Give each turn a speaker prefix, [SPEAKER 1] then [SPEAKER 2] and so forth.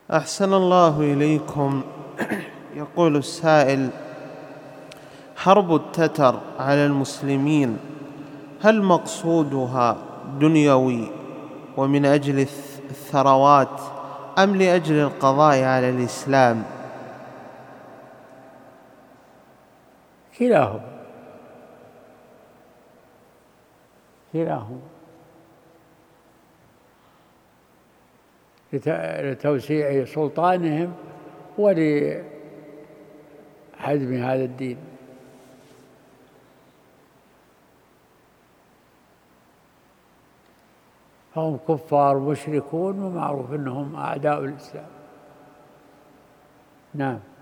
[SPEAKER 1] أحسن الله إليكم. يقول السائل: حرب التتر على المسلمين هل مقصودها دنيوي ومن أجل الثروات أم لأجل القضاء على الإسلام؟
[SPEAKER 2] كلاهما لتوسيع سلطانهم ولهدم هذا الدين. هم كفار مشركون ومعروف أنهم أعداء الإسلام. نعم.